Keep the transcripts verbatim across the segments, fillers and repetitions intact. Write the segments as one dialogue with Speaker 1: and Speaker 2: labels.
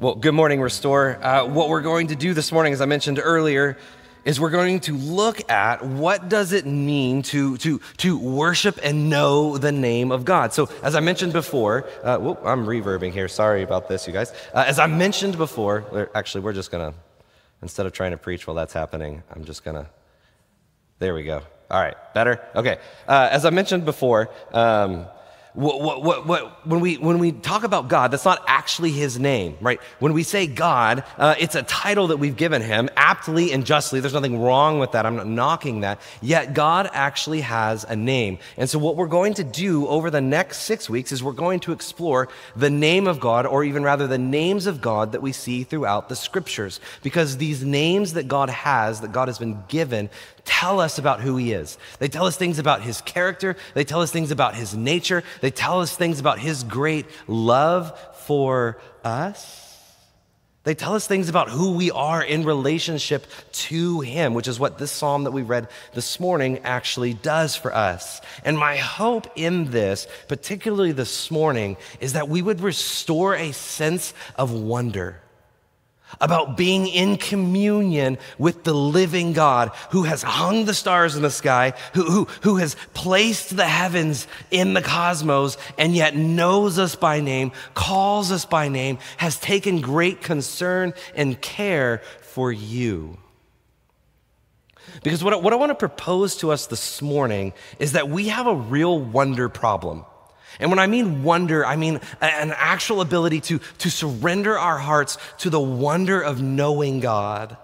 Speaker 1: Well, good morning, Restore. Uh, what we're going to do this morning, as I mentioned earlier, is we're going to look at what does it mean to, to, to worship and know the name of God. So as I mentioned before, uh, whoop, I'm reverbing here. Sorry about this, you guys. Uh, as I mentioned before, actually, we're just going to, instead of trying to preach while that's happening, I'm just going to, there we go. All right, better? Okay. Uh, as I mentioned before, um, What, what, what, what, when we when we talk about God, that's not actually his name, right? When we say God, uh, it's a title that we've given him, aptly and justly. There's nothing wrong with that. I'm not knocking that. Yet God actually has a name. And so what we're going to do over the next six weeks is we're going to explore the name of God, or even rather the names of God that we see throughout the scriptures. Because these names that God has, that God has been given, tell us about who he is. They tell us things about his character. They tell us things about his nature. They tell us things about his great love for us. They tell us things about who we are in relationship to him, which is what this psalm that we read this morning actually does for us. And my hope in this, particularly this morning, is that we would restore a sense of wonder about being in communion with the living God who has hung the stars in the sky, who, who, who has placed the heavens in the cosmos, and yet knows us by name, calls us by name, has taken great concern and care for you. Because what I, what I want to propose to us this morning is that we have a real wonder problem. And when I mean wonder, I mean an actual ability to, to surrender our hearts to the wonder of knowing God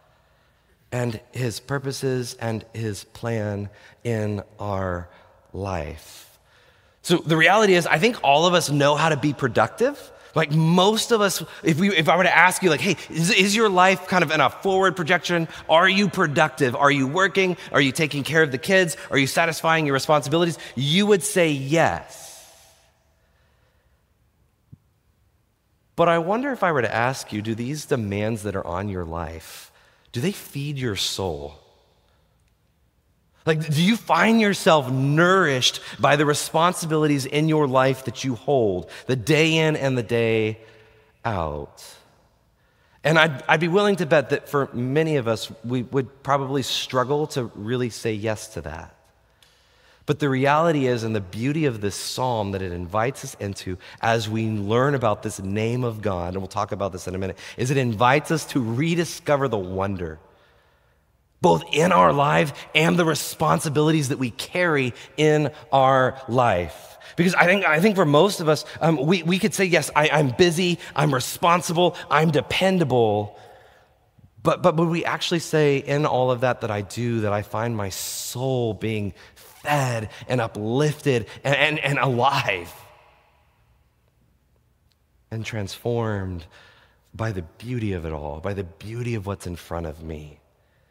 Speaker 1: and his purposes and his plan in our life. So the reality is, I think all of us know how to be productive. Like most of us, if we, if I were to ask you, like, hey, is, is your life kind of in a forward projection? Are you productive? Are you working? Are you taking care of the kids? Are you satisfying your responsibilities? You would say yes. But I wonder if I were to ask you, do these demands that are on your life, do they feed your soul? Like, do you find yourself nourished by the responsibilities in your life that you hold, the day in and the day out? And I'd, I'd be willing to bet that for many of us, we would probably struggle to really say yes to that. But the reality is, and the beauty of this psalm that it invites us into as we learn about this name of God, and we'll talk about this in a minute, is it invites us to rediscover the wonder, both in our life and the responsibilities that we carry in our life. Because I think I think for most of us, um, we, we could say, yes, I, I'm busy, I'm responsible, I'm dependable. But, but would we actually say in all of that that I do, that I find my soul being fed and uplifted and, and, and alive and transformed by the beauty of it all, by the beauty of what's in front of me?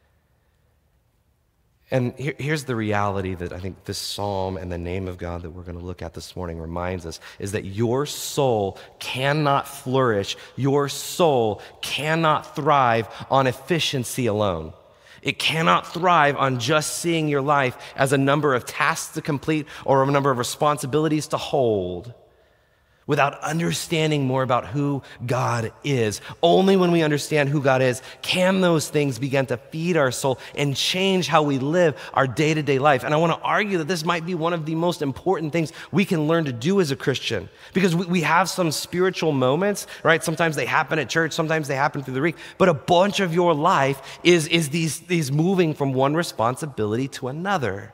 Speaker 1: And here, here's the reality that I think this psalm and the name of God that we're going to look at this morning reminds us, is that your soul cannot flourish, your soul cannot thrive on efficiency alone. It cannot thrive on just seeing your life as a number of tasks to complete or a number of responsibilities to hold without understanding more about who God is. Only when we understand who God is can those things begin to feed our soul and change how we live our day-to-day life. And I want to argue that this might be one of the most important things we can learn to do as a Christian, because we, we have some spiritual moments, right? Sometimes they happen at church, sometimes they happen through the week, but a bunch of your life is, is these, these moving from one responsibility to another.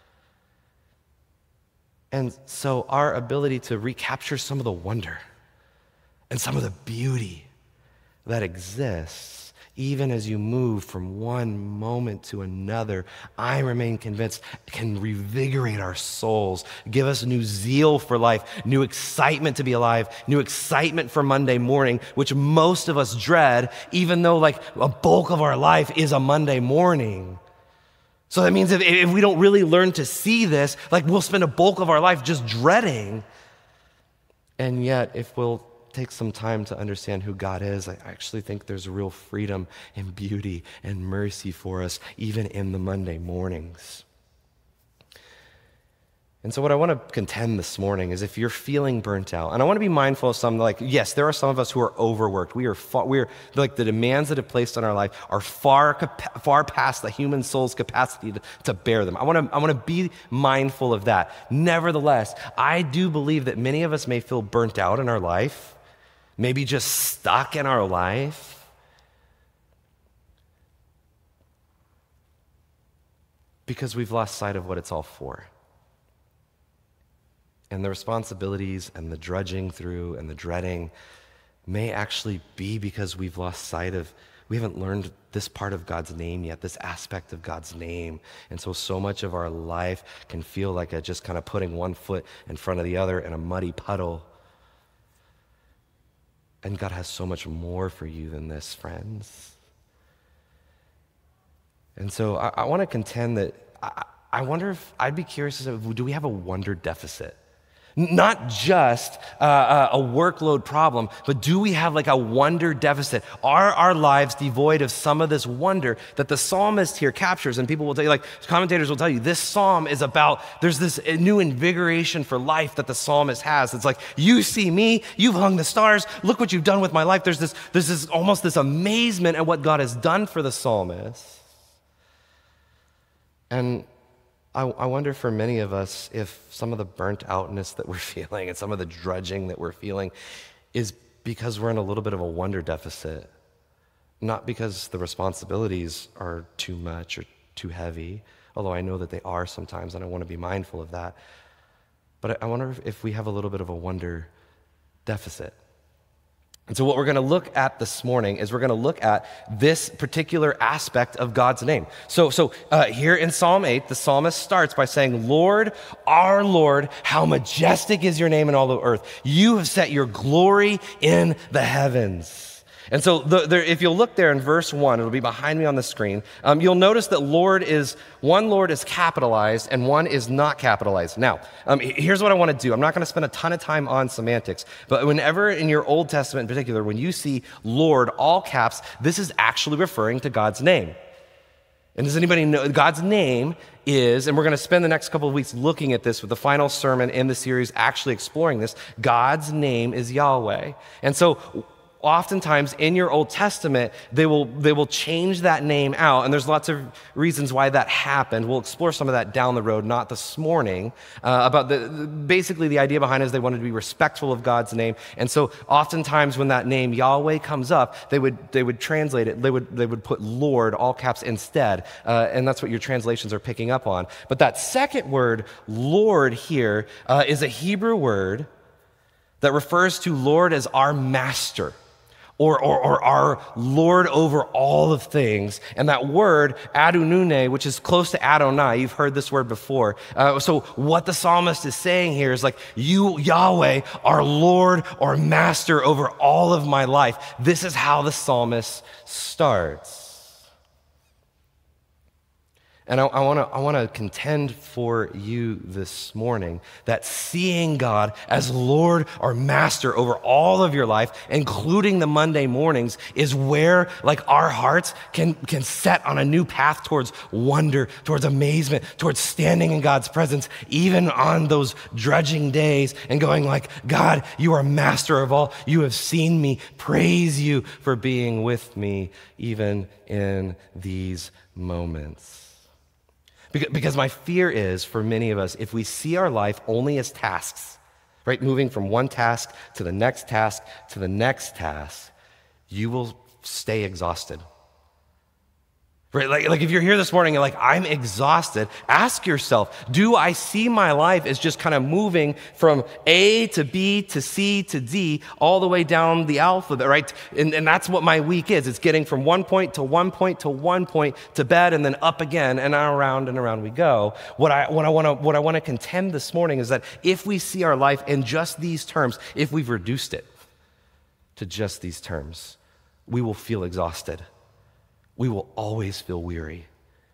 Speaker 1: And so our ability to recapture some of the wonder and some of the beauty that exists, even as you move from one moment to another, I remain convinced can revigorate our souls, give us new zeal for life, new excitement to be alive, new excitement for Monday morning, which most of us dread, even though like a bulk of our life is a Monday morning. So that means if, if we don't really learn to see this, like we'll spend a bulk of our life just dreading. And yet, if we'll take some time to understand who God is, I actually think there's real freedom and beauty and mercy for us, even in the Monday mornings. And so what I want to contend this morning is if you're feeling burnt out, and I want to be mindful of some, like, yes, there are some of us who are overworked. We are, far, we are like the demands that have placed on our life are far, far past the human soul's capacity to, to bear them. I want to, I want to be mindful of that. Nevertheless, I do believe that many of us may feel burnt out in our life, maybe just stuck in our life. Because we've lost sight of what it's all for. And the responsibilities and the drudging through and the dreading may actually be because we've lost sight of, we haven't learned this part of God's name yet, this aspect of God's name. And so, so much of our life can feel like a just kind of putting one foot in front of the other in a muddy puddle. And God has so much more for you than this, friends. And so I, I want to contend that, I, I wonder if, I'd be curious, if, do we have a wonder deficit? Not just uh, a workload problem, but do we have like a wonder deficit? Are our lives devoid of some of this wonder that the psalmist here captures? And people will tell you, like commentators will tell you, this psalm is about, there's this new invigoration for life that the psalmist has. It's like, you see me, you've hung the stars, look what you've done with my life. There's this, there's this almost this amazement at what God has done for the psalmist. And I, I wonder for many of us if some of the burnt outness that we're feeling and some of the drudging that we're feeling is because we're in a little bit of a wonder deficit. Not because the responsibilities are too much or too heavy, although I know that they are sometimes, and I want to be mindful of that. But I wonder if we have a little bit of a wonder deficit. And so what we're going to look at this morning is we're going to look at this particular aspect of God's name. So, so uh, here in Psalm eight, the psalmist starts by saying, Lord, our Lord, how majestic is your name in all the earth. You have set your glory in the heavens. And so the, the, if you'll look there in verse one, it'll be behind me on the screen, um, you'll notice that Lord is, one Lord is capitalized and one is not capitalized. Now, um, here's what I want to do. I'm not going to spend a ton of time on semantics, but whenever in your Old Testament in particular, when you see Lord, all caps, this is actually referring to God's name. And does anybody know, God's name is, and we're going to spend the next couple of weeks looking at this with the final sermon in the series actually exploring this, God's name is Yahweh. And so oftentimes in your Old Testament, they will they will change that name out, and there's lots of reasons why that happened. We'll explore some of that down the road, not this morning, uh, about the, the basically the idea behind it is they wanted to be respectful of God's name, and so oftentimes when that name Yahweh comes up, they would they would translate it, they would they would put Lord, all caps, instead, uh, and that's what your translations are picking up on. But that second word, Lord, here uh, is a Hebrew word that refers to Lord as our master. Or, or, or our Lord over all of things. And that word, Adonune, which is close to Adonai, you've heard this word before. Uh, so what the psalmist is saying here is like, you, Yahweh, are Lord or master over all of my life. This is how the psalmist starts. And I, I want to I want to contend for you this morning that seeing God as Lord or Master over all of your life, including the Monday mornings, is where like our hearts can, can set on a new path towards wonder, towards amazement, towards standing in God's presence, even on those drudging days and going like, God, you are Master of all. You have seen me. Praise you for being with me, even in these moments. Because my fear is, for many of us, if we see our life only as tasks, right, moving from one task to the next task to the next task, you will stay exhausted. Right? Like, like if you're here this morning and like, I'm exhausted, ask yourself, do I see my life as just kind of moving from A to B to C to D all the way down the alphabet, right? And, and that's what my week is. It's getting from one point to one point to one point to bed and then up again and around and around we go. What I, what I want to, what I want to contend this morning is that if we see our life in just these terms, if we've reduced it to just these terms, we will feel exhausted. We will always feel weary.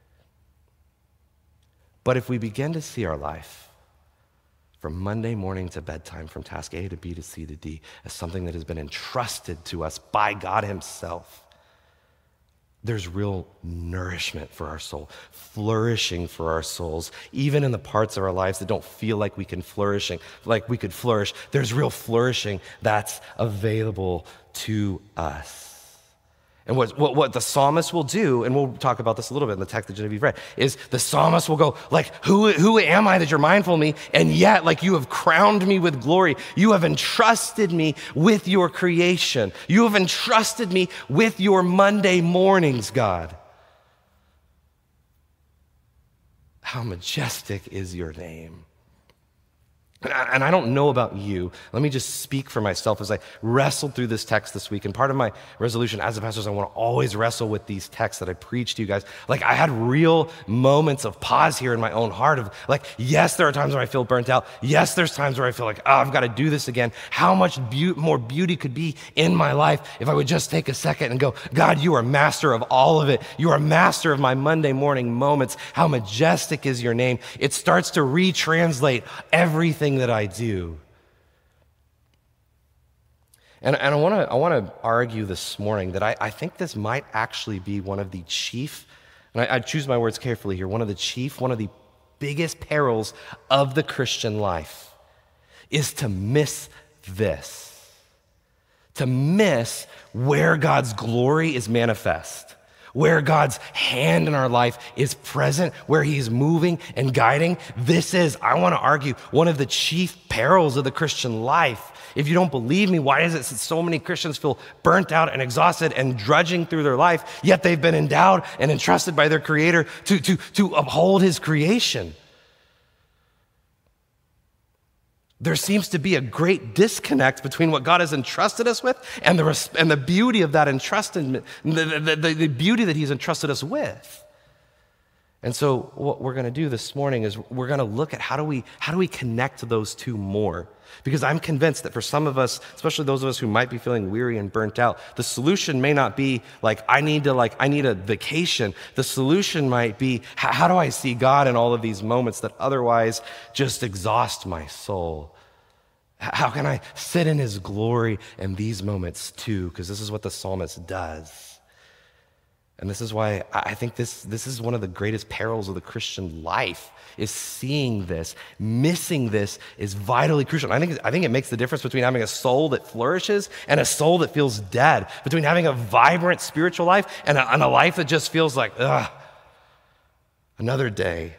Speaker 1: But if we begin to see our life from Monday morning to bedtime, from task A to B to C to D, as something that has been entrusted to us by God himself, there's real nourishment for our soul, flourishing for our souls, even in the parts of our lives that don't feel like we can flourishing, like we could flourish. There's real flourishing that's available to us. And what, what, what the psalmist will do, and we'll talk about this a little bit in the text that Genevieve read, is the psalmist will go, like, who, who am I that you're mindful of me? And yet, like, you have crowned me with glory. You have entrusted me with your creation. You have entrusted me with your Monday mornings, God. How majestic is your name. And I, and I don't know about you. Let me just speak for myself as I wrestled through this text this week. And part of my resolution as a pastor is I want to always wrestle with these texts that I preach to you guys. Like, I had real moments of pause here in my own heart of like, yes, there are times where I feel burnt out. Yes, there's times where I feel like, oh, I've got to do this again. How much be- more beauty could be in my life if I would just take a second and go, God, you are master of all of it. You are master of my Monday morning moments. How majestic is your name. It starts to retranslate everything that I do. And, and I want to I want to argue this morning that I, I think this might actually be one of the chief, and I, I choose my words carefully here, one of the chief, one of the biggest perils of the Christian life is to miss this, to miss where God's glory is manifest, where God's hand in our life is present, where he's moving and guiding. This is, I want to argue, one of the chief perils of the Christian life. If you don't believe me, why is it that so many Christians feel burnt out and exhausted and drudging through their life, yet they've been endowed and entrusted by their Creator to, to, to uphold his creation? There seems to be a great disconnect between what God has entrusted us with and the, and the beauty of that entrustment, the, the, the, the beauty that he's entrusted us with. And so what we're going to do this morning is we're going to look at how do we how do we connect those two more? Because I'm convinced that for some of us, especially those of us who might be feeling weary and burnt out, the solution may not be like, I need to like, I need a vacation. The solution might be, how, how do I see God in all of these moments that otherwise just exhaust my soul? How can I sit in his glory in these moments too? Because this is what the psalmist does. And this is why I think this, this is one of the greatest perils of the Christian life, is seeing this. Missing this is vitally crucial. And I think, I think it makes the difference between having a soul that flourishes and a soul that feels dead, between having a vibrant spiritual life and a, and a life that just feels like, ugh, another day.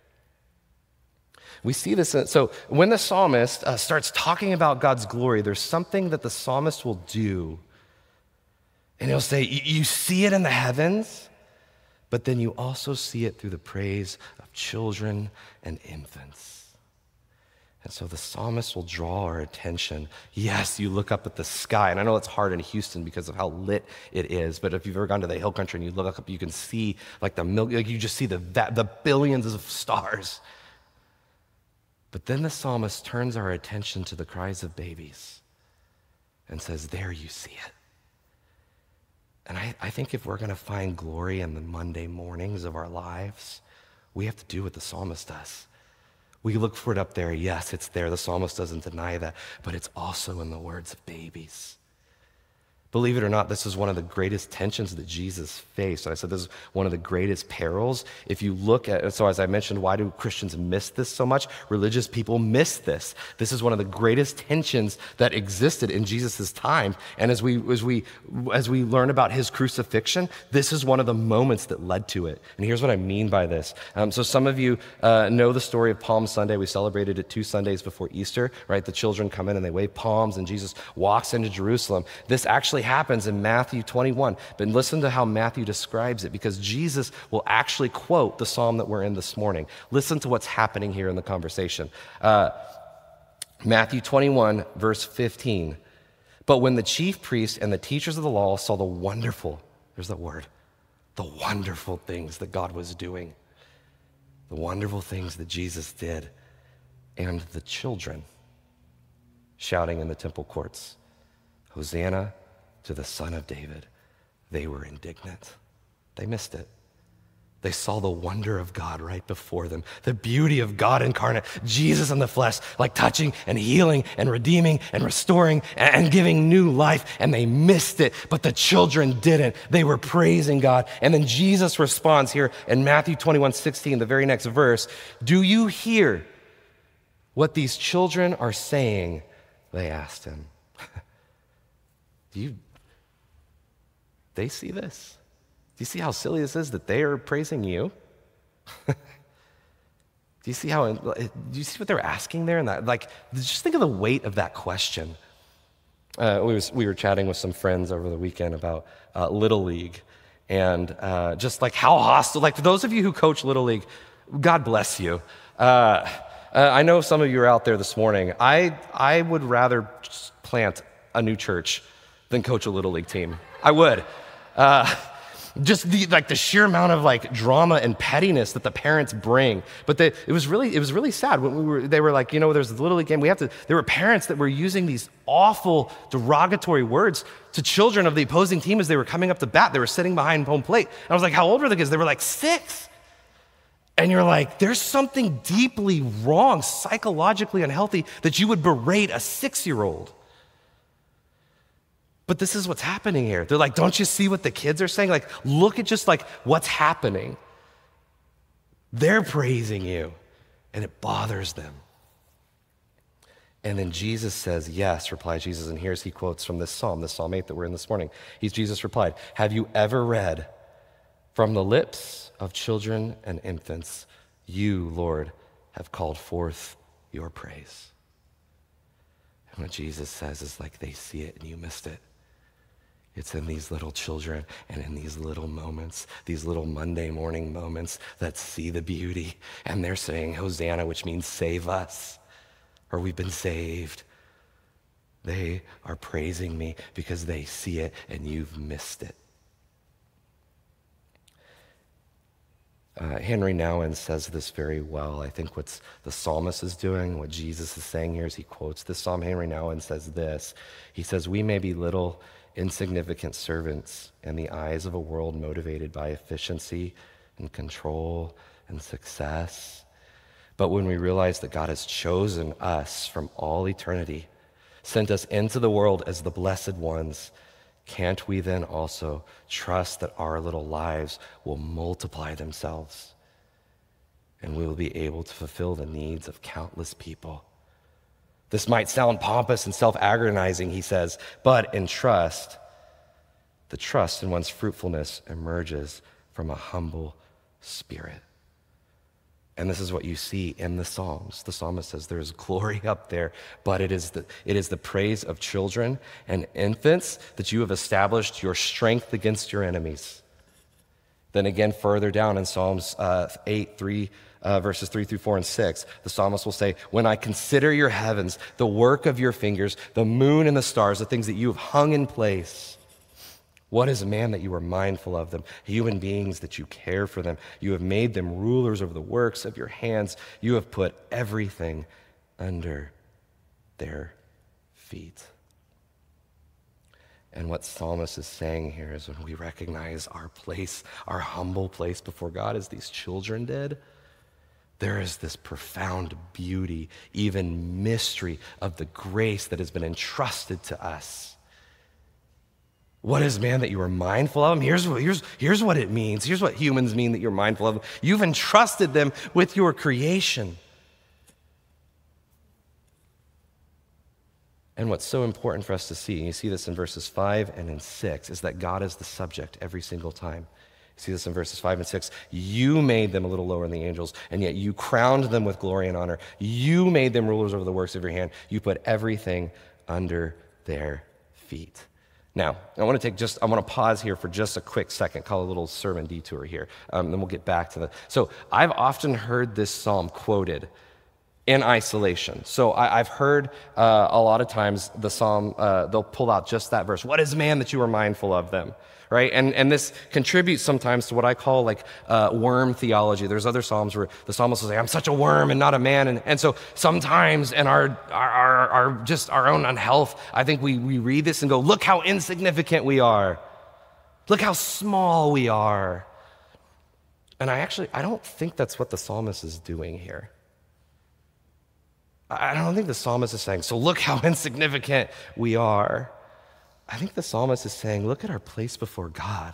Speaker 1: We see this. So when the psalmist uh, starts talking about God's glory, there's something that the psalmist will do. And he'll say, you see it in the heavens, but then you also see it through the praise of children and infants. And so the psalmist will draw our attention. Yes, you look up at the sky, and I know it's hard in Houston because of how lit it is, but if you've ever gone to the hill country and you look up, you can see like the mil- like you just see the, the billions of stars. But then the psalmist turns our attention to the cries of babies and says, there you see it. And I, I think if we're going to find glory in the Monday mornings of our lives, we have to do what the psalmist does. We look for it up there. Yes, it's there. The psalmist doesn't deny that, but it's also in the words of babies. Believe it or not, this is one of the greatest tensions that Jesus faced. And I said this is one of the greatest perils. If you look at, so as I mentioned, why do Christians miss this so much? Religious people miss this. This is one of the greatest tensions that existed in Jesus' time. And as we as we as we learn about his crucifixion, this is one of the moments that led to it. And here's what I mean by this. Um, so some of you uh, know the story of Palm Sunday. We celebrated it two Sundays before Easter, right? The children come in and they wave palms, and Jesus walks into Jerusalem. This actually happens in Matthew twenty-one. But listen to how Matthew describes it, because Jesus will actually quote the psalm that we're in this morning. Listen to what's happening here in the conversation. Uh, Matthew twenty-one, verse fifteen. But when the chief priests and the teachers of the law saw the wonderful, there's that word, the wonderful things that God was doing, the wonderful things that Jesus did, and the children shouting in the temple courts, Hosanna to the Son of David, they were indignant. They missed it. They saw the wonder of God right before them, the beauty of God incarnate, Jesus in the flesh, like touching and healing and redeeming and restoring and giving new life, and they missed it, but the children didn't. They were praising God. And then Jesus responds here in Matthew twenty-one sixteen, the very next verse, "Do you hear what these children are saying?" They asked him. Do you, they see this? Do you see how silly this is that they are praising you? Do you see how, do you see what they're asking there? And that, like, just think of the weight of that question. Uh, we, was, we were chatting with some friends over the weekend about uh, Little League and uh, just like how hostile, like for those of you who coach Little League, God bless you. Uh, uh, I know some of you are out there this morning. I, I would rather just plant a new church than coach a Little League team. I would. Uh, Just the like the sheer amount of like drama and pettiness that the parents bring. But they, it was really it was really sad when we were. They were like, you know, there's a Little League game. We have to. There were parents that were using these awful derogatory words to children of the opposing team as they were coming up to bat. They were sitting behind home plate. And I was like, how old were the kids? They were like six. And you're like, there's something deeply wrong, psychologically unhealthy, that you would berate a six-year-old. But this is what's happening here. They're like, don't you see what the kids are saying? Like, look at just like what's happening. They're praising you, and it bothers them. And then Jesus says, yes, replied Jesus. And here's he quotes from this psalm, this Psalm eight that we're in this morning. He's Jesus replied, have you ever read, from the lips of children and infants, you, Lord, have called forth your praise. And what Jesus says is like, they see it and you missed it. It's in these little children and in these little moments, these little Monday morning moments that see the beauty. And they're saying, Hosanna, which means save us, or we've been saved. They are praising me because they see it and you've missed it. Uh, Henry Nouwen says this very well. I think what the psalmist is doing, what Jesus is saying here is he quotes this psalm. Henry Nouwen says this. He says, we may be little, insignificant servants in the eyes of a world motivated by efficiency and control and success. But when we realize that God has chosen us from all eternity, sent us into the world as the blessed ones, can't we then also trust that our little lives will multiply themselves and we will be able to fulfill the needs of countless people? This might sound pompous and self-aggrandizing, he says, but in trust, the trust in one's fruitfulness emerges from a humble spirit. And this is what you see in the Psalms. The psalmist says there is glory up there, but it is the, it is the praise of children and infants that you have established your strength against your enemies. Then again, further down in Psalms uh, eight, three, uh, verses three through four and six, the psalmist will say, when I consider your heavens, the work of your fingers, the moon and the stars, the things that you have hung in place, what is man that you are mindful of them? Human beings that you care for them. You have made them rulers over the works of your hands. You have put everything under their feet. And what psalmist is saying here is when we recognize our place, our humble place before God as these children did, there is this profound beauty, even mystery of the grace that has been entrusted to us. What is man that you are mindful of him? Here's, here's, here's what it means. Here's what humans mean that you're mindful of them. You've entrusted them with your creation. And what's so important for us to see, and you see this in verses five and in six, is that God is the subject every single time. You see this in verses five and six. You made them a little lower than the angels, and yet you crowned them with glory and honor. You made them rulers over the works of your hand. You put everything under their feet. Now, I want to take just, I want to pause here for just a quick second, call a little sermon detour here, um, then we'll get back to the, so I've often heard this psalm quoted in isolation. So I, I've heard uh, a lot of times the psalm, uh, they'll pull out just that verse, what is man that you are mindful of them? Right? And and this contributes sometimes to what I call like uh, worm theology. There's other psalms where the psalmist will say, I'm such a worm and not a man. And, and so sometimes in our, our, our, our just our own unhealth, I think we, we read this and go, look how insignificant we are. Look how small we are. And I actually, I don't think that's what the psalmist is doing here. I don't think the psalmist is saying, so look how insignificant we are. I think the psalmist is saying, look at our place before God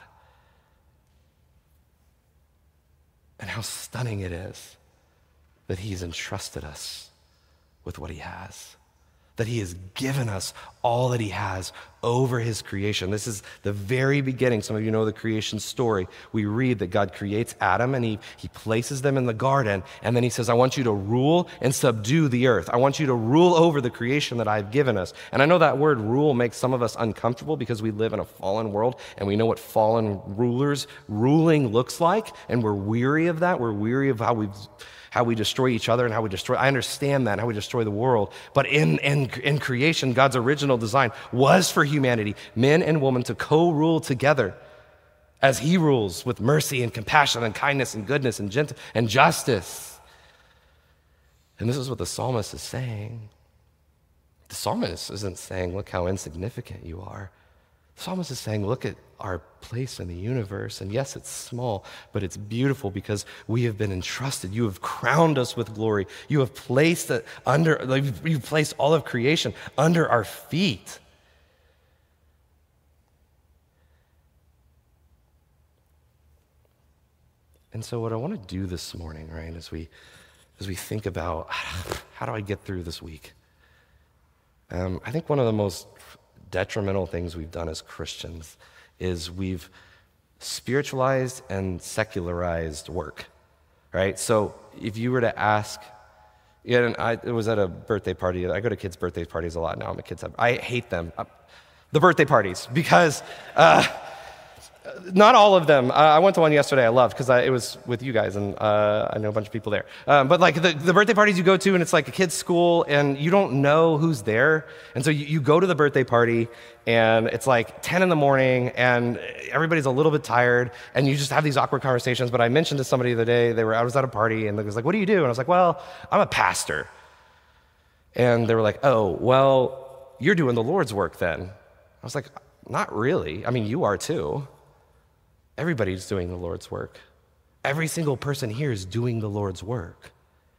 Speaker 1: and how stunning it is that he's entrusted us with what he has, that he has given us all that he has over his creation. This is the very beginning. Some of you know the creation story. We read that God creates Adam and he, he places them in the garden, and then he says, I want you to rule and subdue the earth. I want you to rule over the creation that I've given us. And I know that word rule makes some of us uncomfortable because we live in a fallen world and we know what fallen rulers ruling looks like, and we're weary of that. We're weary of how we've how we destroy each other and how we destroy, I understand that, and how we destroy the world. But in, in, in creation, God's original design was for humanity, men and women, to co-rule together as he rules with mercy and compassion and kindness and goodness and gent- and justice. And this is what the psalmist is saying. The psalmist isn't saying, look how insignificant you are. The psalmist is saying, look at our place in the universe. And yes, it's small, but it's beautiful because we have been entrusted. You have crowned us with glory. You have placed it under, you've placed all of creation under our feet. And so what I want to do this morning, right, as we as we think about how do I get through this week? Um, I think one of the most detrimental things we've done as Christians is we've spiritualized and secularized work, right? So if you were to ask, yeah, and I it was at a birthday party. I go to kids' birthday parties a lot now. My kids have, I hate them, the birthday parties, because uh, not all of them. Uh, I went to one yesterday I loved because it was with you guys, and uh, I know a bunch of people there. Um, but like the, the birthday parties you go to, and it's like a kid's school, and you don't know who's there. And so you, you go to the birthday party, and it's like ten in the morning, and everybody's a little bit tired, and you just have these awkward conversations. But I mentioned to somebody the day they were, I was at a party, and they was like, what do you do? And I was like, well, I'm a pastor. And they were like, oh, well, you're doing the Lord's work then. I was like, not really. I mean, you are too. Everybody's doing the Lord's work. Every single person here is doing the Lord's work.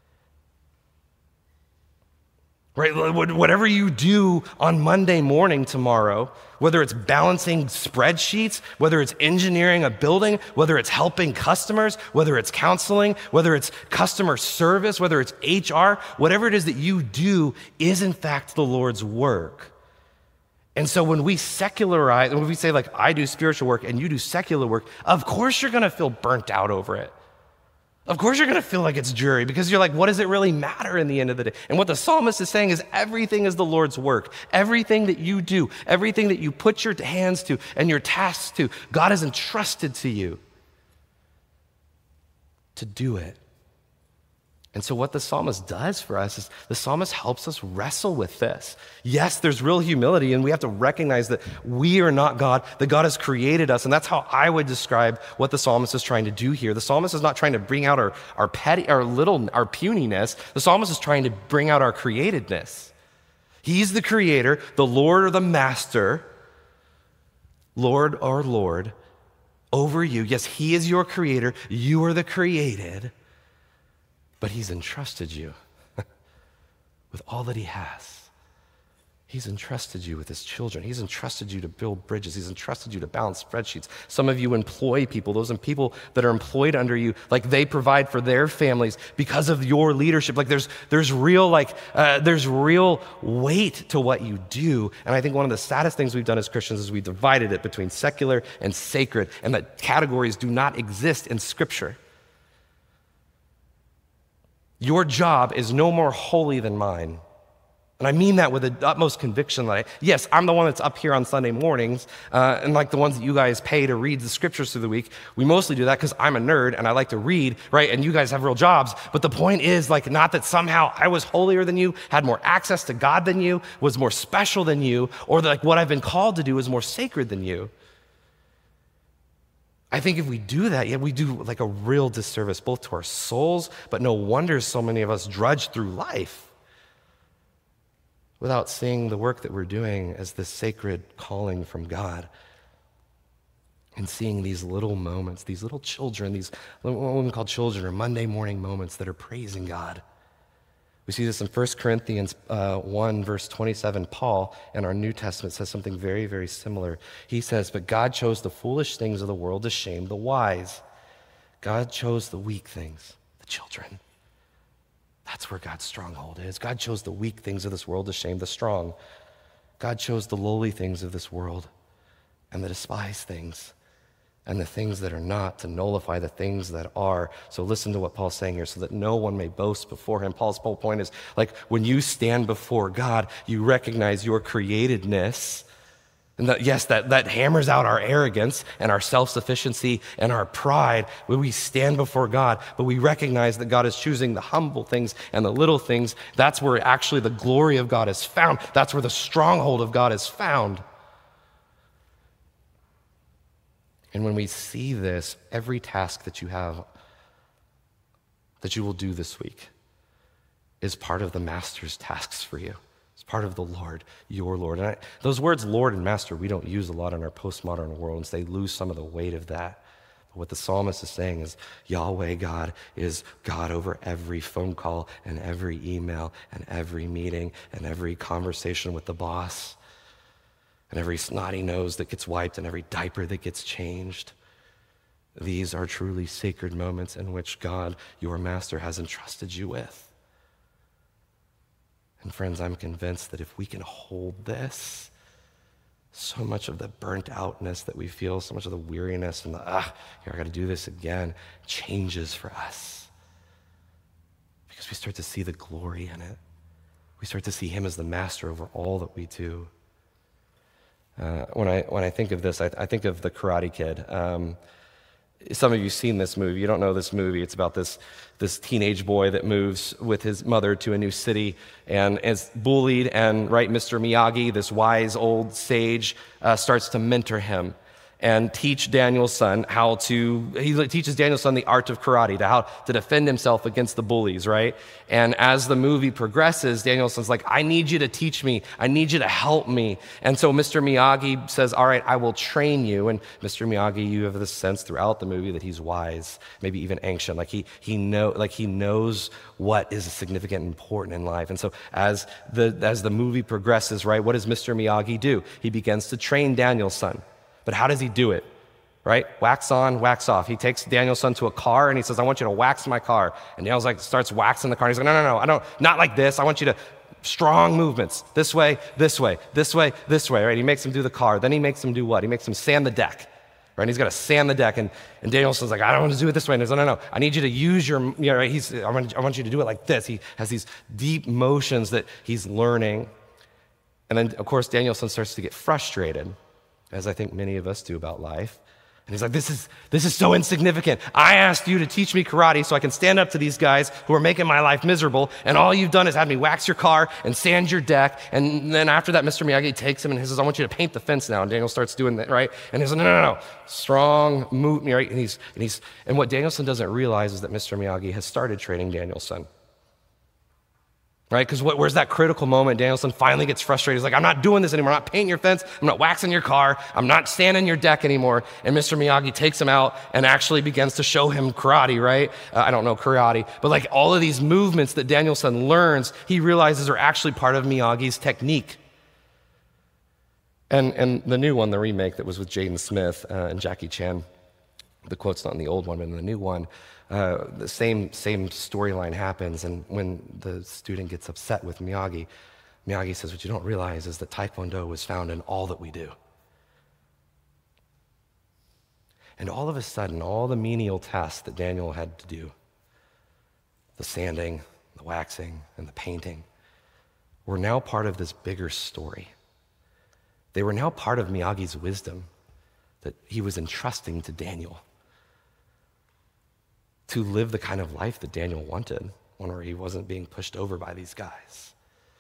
Speaker 1: Right? Whatever you do on Monday morning tomorrow, whether it's balancing spreadsheets, whether it's engineering a building, whether it's helping customers, whether it's counseling, whether it's customer service, whether it's H R, whatever it is that you do is in fact the Lord's work. And so when we secularize, when we say like, I do spiritual work and you do secular work, of course you're going to feel burnt out over it. Of course you're going to feel like it's dreary because you're like, what does it really matter in the end of the day? And what the psalmist is saying is everything is the Lord's work. Everything that you do, everything that you put your hands to and your tasks to, God has entrusted to you to do it. And so what the psalmist does for us is the psalmist helps us wrestle with this. Yes, there's real humility, and we have to recognize that we are not God, that God has created us. And that's how I would describe what the psalmist is trying to do here. The psalmist is not trying to bring out our, our petty, our little, our puniness. The psalmist is trying to bring out our createdness. He's the creator, the Lord or the master, Lord or Lord, over you. Yes, he is your creator. You are the created. But he's entrusted you with all that he has. He's entrusted you with his children. He's entrusted you to build bridges. He's entrusted you to balance spreadsheets. Some of you employ people. Those are people that are employed under you, like they provide for their families because of your leadership. Like there's there's real like uh, there's real weight to what you do. And I think one of the saddest things we've done as Christians is we divided it between secular and sacred, and that categories do not exist in Scripture. Your job is no more holy than mine. And I mean that with the utmost conviction that I, yes, I'm the one that's up here on Sunday mornings, uh, and like the ones that you guys pay to read the scriptures through the week. We mostly do that because I'm a nerd and I like to read, right? And you guys have real jobs. But the point is like not that somehow I was holier than you, had more access to God than you, was more special than you, or that like what I've been called to do is more sacred than you. I think if we do that, yeah, we do like a real disservice both to our souls, but no wonder so many of us drudge through life without seeing the work that we're doing as this sacred calling from God. And seeing these little moments, these little children, these what we call children or Monday morning moments that are praising God. We see this in First Corinthians uh, one, verse twenty-seven. Paul in our New Testament says something very, very similar. He says, but God chose the foolish things of the world to shame the wise. God chose the weak things, the children. That's where God's stronghold is. God chose the weak things of this world to shame the strong. God chose the lowly things of this world and the despised things and the things that are not to nullify the things that are. So listen to what Paul's saying here, so that no one may boast before him. Paul's whole point is, like, when you stand before God, you recognize your createdness. And that, yes, that, that hammers out our arrogance and our self-sufficiency and our pride when we stand before God, but we recognize that God is choosing the humble things and the little things. That's where actually the glory of God is found. That's where the stronghold of God is found. And when we see this, every task that you have, that you will do this week, is part of the Master's tasks for you. It's part of the Lord, your Lord. And I, those words, Lord and Master, we don't use a lot in our postmodern world, and so they lose some of the weight of that. But what the psalmist is saying is Yahweh God is God over every phone call and every email and every meeting and every conversation with the boss, and every snotty nose that gets wiped and every diaper that gets changed. These are truly sacred moments in which God, your Master, has entrusted you with. And friends, I'm convinced that if we can hold this, so much of the burnt outness that we feel, so much of the weariness and the, ah, here, I got to do this again, changes for us. Because we start to see the glory in it. We start to see him as the Master over all that we do. Uh, when I when I think of this, I, I think of The Karate Kid. Um, some of you have seen this movie. You don't know this movie. It's about this this teenage boy that moves with his mother to a new city and is bullied. And right, Mister Miyagi, this wise old sage, uh, starts to mentor him and teach Daniel's son how to, he teaches Daniel's son the art of karate, to how to defend himself against the bullies, right? And as the movie progresses, Daniel's son's like, I need you to teach me. I need you to help me. And so Mister Miyagi says, all right, I will train you. And Mister Miyagi, you have this sense throughout the movie that he's wise, maybe even ancient. Like he he know like he knows what is significant and important in life. And so as the as the movie progresses, right, what does Mister Miyagi do? He begins to train Daniel's son. But how does he do it, right? Wax on, wax off. He takes Daniel's son to a car and he says, I want you to wax my car. And Daniel's like, starts waxing the car. And he's like, no, no, no, I don't, not like this. I want you to, strong movements, this way, this way, this way, this way, right? He makes him do the car. Then he makes him do what? He makes him sand the deck, right? And he's got to sand the deck. And, and Danielson's like, I don't want to do it this way. And he's like, no, no, no, I need you to use your, you know, right? He's, I want, I want you to do it like this. He has these deep motions that he's learning. And then, of course, Danielson starts to get frustrated, as I think many of us do about life. And he's like, this is this is so insignificant. I asked you to teach me karate so I can stand up to these guys who are making my life miserable, and all you've done is have me wax your car and sand your deck. And then after that, Mister Miyagi takes him and he says, I want you to paint the fence now. And Daniel starts doing that, right? And he's like, no, no, no, no. Strong move, right? And he's and he's and what Danielson doesn't realize is that Mister Miyagi has started training Danielson. Right? Because where's that critical moment? Danielson finally gets frustrated. He's like, I'm not doing this anymore. I'm not painting your fence. I'm not waxing your car. I'm not sanding your deck anymore. And Mister Miyagi takes him out and actually begins to show him karate, right? Uh, I don't know karate, but like all of these movements that Danielson learns, he realizes are actually part of Miyagi's technique. And, and the new one, the remake that was with Jaden Smith uh, and Jackie Chan, the quote's not in the old one, but in the new one, Uh, the same same storyline happens, and when the student gets upset with Miyagi, Miyagi says, what you don't realize is that Taekwondo was found in all that we do. And all of a sudden, all the menial tasks that Daniel had to do, the sanding, the waxing, and the painting, were now part of this bigger story. They were now part of Miyagi's wisdom that he was entrusting to Daniel, to live the kind of life that Daniel wanted, one where he wasn't being pushed over by these guys.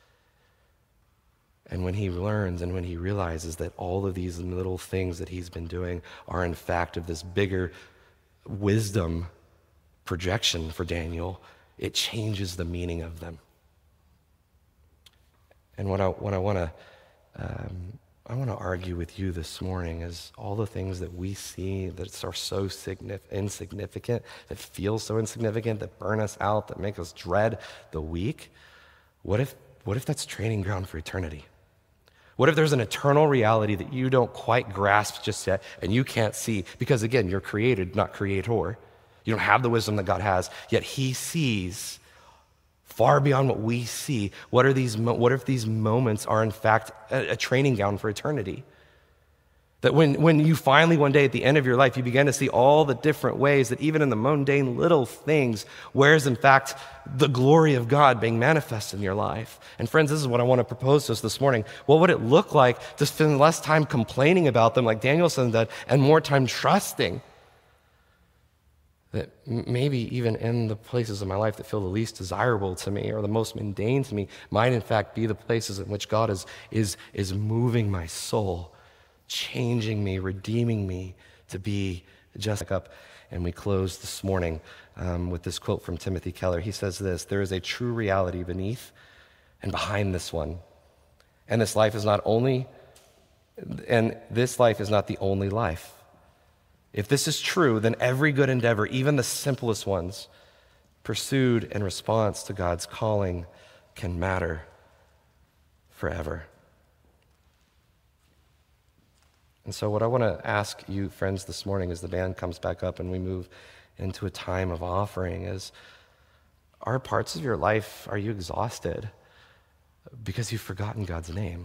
Speaker 1: And when he learns and when he realizes that all of these little things that he's been doing are in fact of this bigger wisdom projection for Daniel, it changes the meaning of them. And what I, what I want to um, I want to argue with you this morning is all the things that we see that are so signif- insignificant, that feel so insignificant, that burn us out, that make us dread the week. What if, what if that's training ground for eternity? What if there's an eternal reality that you don't quite grasp just yet and you can't see? Because again, you're created, not creator. You don't have the wisdom that God has, yet he sees far beyond what we see. What are these? Mo- what if these moments are in fact a, a training ground for eternity? That when, when you finally one day at the end of your life, you begin to see all the different ways that even in the mundane little things, where's in fact the glory of God being manifested in your life. And friends, this is what I want to propose to us this morning. What would it look like to spend less time complaining about them like Danielson did and more time trusting that maybe even in the places of my life that feel the least desirable to me or the most mundane to me might in fact be the places in which God is, is, is moving my soul, changing me, redeeming me to be just like up. And we close this morning um, with this quote from Timothy Keller. He says this: "There is a true reality beneath and behind this one. And this life is not only, and this life is not the only life. If this is true, then every good endeavor, even the simplest ones, pursued in response to God's calling, can matter forever." And so what I want to ask you, friends, this morning as the band comes back up and we move into a time of offering is, are parts of your life, are you exhausted because you've forgotten God's name?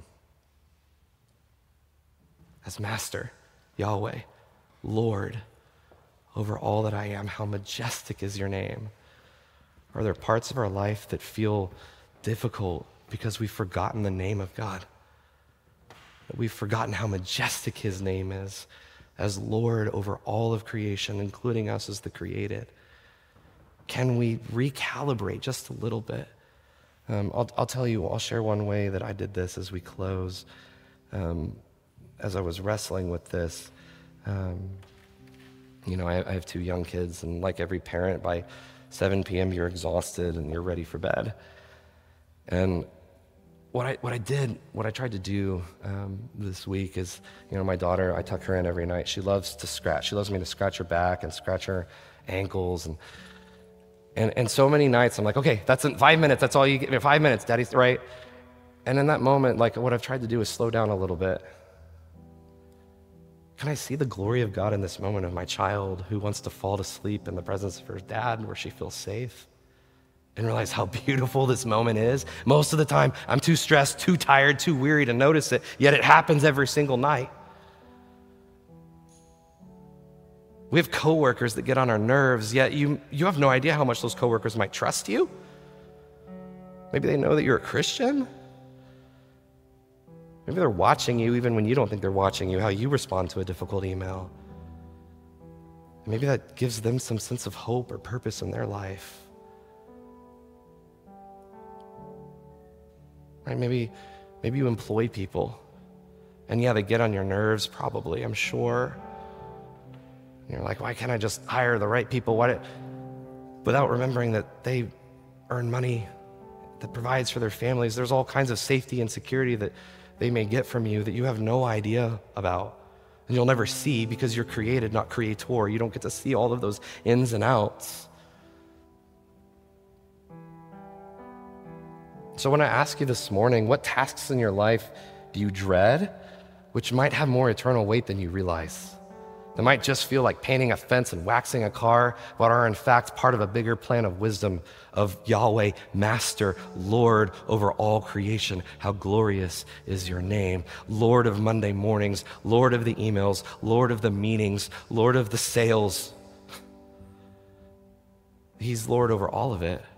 Speaker 1: As Master, Yahweh, Lord, over all that I am, how majestic is your name. Are there parts of our life that feel difficult because we've forgotten the name of God? That we've forgotten how majestic his name is as Lord over all of creation, including us as the created? Can we recalibrate just a little bit? Um, I'll, I'll tell you, I'll share one way that I did this as we close. Um, as I was wrestling with this, um, you know, I, I have two young kids, and like every parent, by seven p.m. you're exhausted and you're ready for bed. And what I what I did, what I tried to do um, this week is, you know, my daughter, I tuck her in every night. She loves to scratch. She loves me to scratch her back and scratch her ankles, and and and so many nights I'm like, okay, that's in five minutes. That's all you get. Five minutes, Daddy's right. And in that moment, like what I've tried to do is slow down a little bit. Can I see the glory of God in this moment of my child who wants to fall to sleep in the presence of her dad where she feels safe? And realize how beautiful this moment is. Most of the time, I'm too stressed, too tired, too weary to notice it, yet it happens every single night. We have coworkers that get on our nerves, yet you, you have no idea how much those coworkers might trust you. Maybe they know that you're a Christian. Maybe they're watching you even when you don't think they're watching you, how you respond to a difficult email. Maybe that gives them some sense of hope or purpose in their life. Right? Maybe, maybe you employ people, and yeah, they get on your nerves probably, I'm sure. And you're like, why can't I just hire the right people? Why did... Without remembering that they earn money that provides for their families. There's all kinds of safety and security that they may get from you that you have no idea about, and you'll never see because you're created, not creator. You don't get to see all of those ins and outs. So when I ask you this morning, what tasks in your life do you dread, which might have more eternal weight than you realize? That might just feel like painting a fence and waxing a car, but are in fact part of a bigger plan of wisdom of Yahweh, Master, Lord over all creation. How glorious is your name. Lord of Monday mornings, Lord of the emails, Lord of the meetings, Lord of the sales. He's Lord over all of it.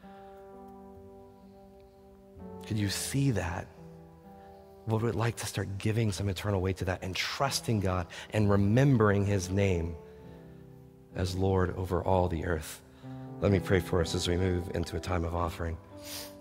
Speaker 1: Could you see that? What would it like to start giving some eternal weight to that and trusting God and remembering his name as Lord over all the earth? Let me pray for us as we move into a time of offering.